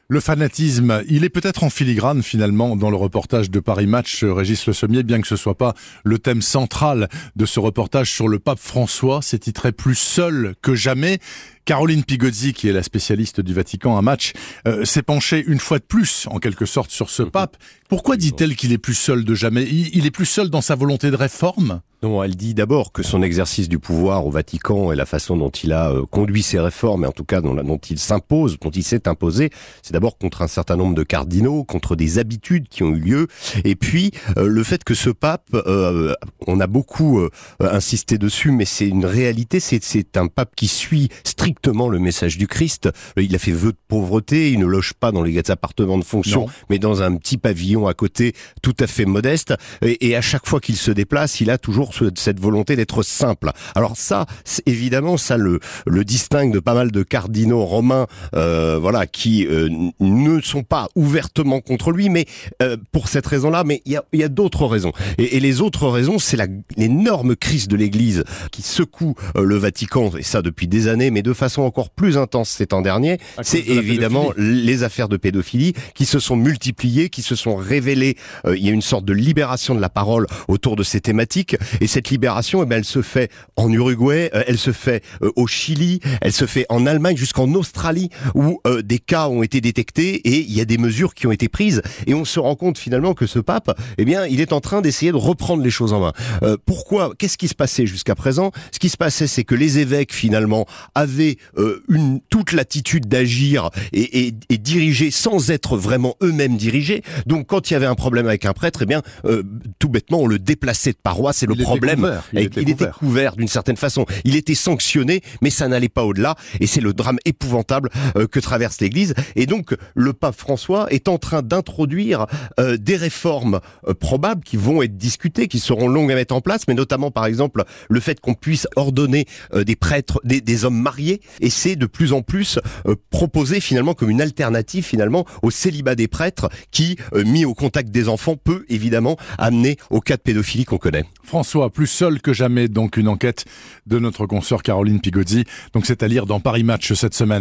Le fanatisme, il est peut-être en filigrane finalement dans le reportage de Paris Match, Régis Le Sommier, bien que ce soit pas le thème central de ce reportage sur le pape François. C'est titré Plus seul que jamais. Caroline Pigozzi, qui est la spécialiste du Vatican à Match, s'est penchée une fois de plus, en quelque sorte, sur ce pape. Pourquoi dit-elle qu'il est plus seul de jamais ? Il est plus seul dans sa volonté de réforme ? Non, elle dit d'abord que son exercice du pouvoir au Vatican et la façon dont il a conduit ses réformes, et en tout cas dont il s'impose, dont il s'est imposé, c'est d'abord contre un certain nombre de cardinaux, contre des habitudes qui ont eu lieu, et puis le fait que ce pape, on a beaucoup insisté dessus, mais c'est une réalité, c'est un pape qui suit strictement le message du Christ. Il a fait vœu de pauvreté, il ne loge pas dans les appartements de fonction, mais dans un petit pavillon à côté, tout à fait modeste, et à chaque fois qu'il se déplace, il a toujours cette volonté d'être simple. Alors ça, évidemment, ça le distingue de pas mal de cardinaux romains, qui ne sont pas ouvertement contre lui, mais pour cette raison-là. Mais il y a d'autres raisons. Et les autres raisons, c'est l'énorme crise de l'Église qui secoue le Vatican, et ça depuis des années, mais de façon encore plus intense ces temps derniers. C'est évidemment les affaires de pédophilie qui se sont multipliées, qui se sont révélées. Il y a une sorte de libération de la parole autour de ces thématiques. Et cette libération, elle se fait en Uruguay, elle se fait au Chili, elle se fait en Allemagne, jusqu'en Australie, où des cas ont été détectés et il y a des mesures qui ont été prises. Et on se rend compte finalement que ce pape, il est en train d'essayer de reprendre les choses en main. Pourquoi ? Qu'est-ce qui se passait jusqu'à présent ? Ce qui se passait, c'est que les évêques finalement avaient toute l'attitude d'agir et diriger sans être vraiment eux-mêmes dirigés. Donc quand il y avait un problème avec un prêtre, tout bêtement, on le déplaçait de paroisse et le problème, il était couvert d'une certaine façon. Il était sanctionné, mais ça n'allait pas au-delà. Et c'est le drame épouvantable que traverse l'Église. Et donc, le pape François est en train d'introduire des réformes probables qui vont être discutées, qui seront longues à mettre en place, mais notamment, par exemple, le fait qu'on puisse ordonner des prêtres, des hommes mariés. Et c'est de plus en plus proposé finalement comme une alternative finalement au célibat des prêtres qui, mis au contact des enfants, peut évidemment amener au cas de pédophilie qu'on connaît. François, plus seul que jamais, donc une enquête de notre consoeur Caroline Pigozzi. Donc c'est à lire dans Paris Match cette semaine.